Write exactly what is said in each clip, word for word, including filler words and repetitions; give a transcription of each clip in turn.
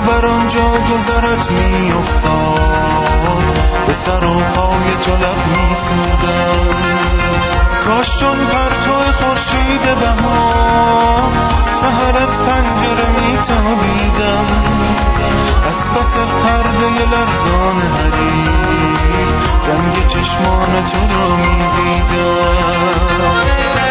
بر آنجا گذرت می افتاد به سر و پای تو لب می سودم. کاش چون پرتو خورشید بهار سحر از پنجره می تابیدم، از پس پرده لرزان حریر رنگ چشمان تو رو می دیدم.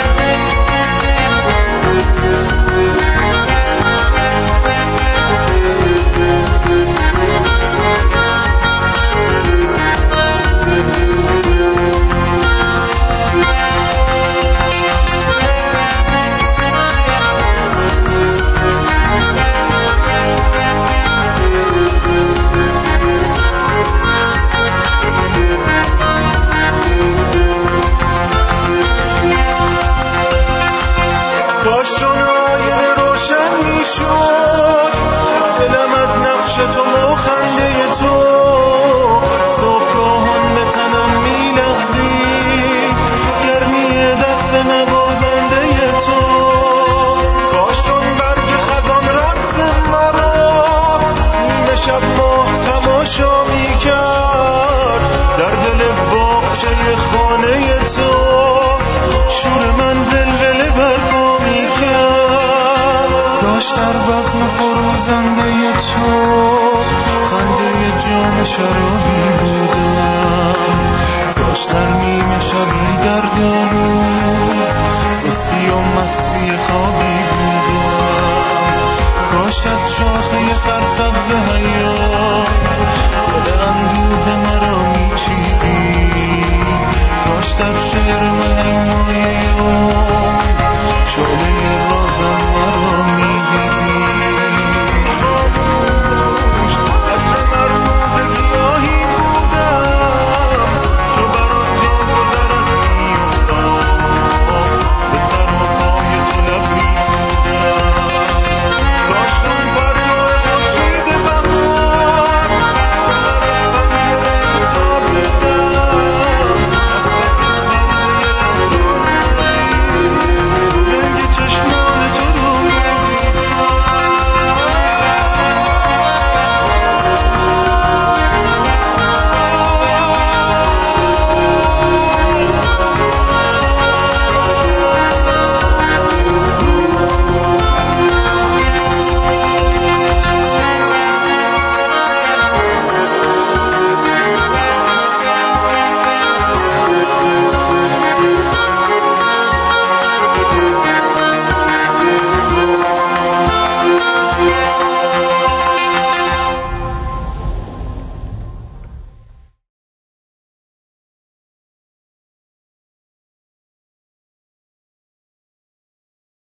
دلم از نقش تو و خنده تو صبحگاهان به تنم می لغزید، گرمی دست نوازنده تو. کاش چون برگ خزان رقص مرا نیمه شب ماه تماشا می کرد، در دل باغچه خانه تو شور من ولوله برپا می کرد. کاش در بزم فروزنده تو خنده جام شرابی بودم.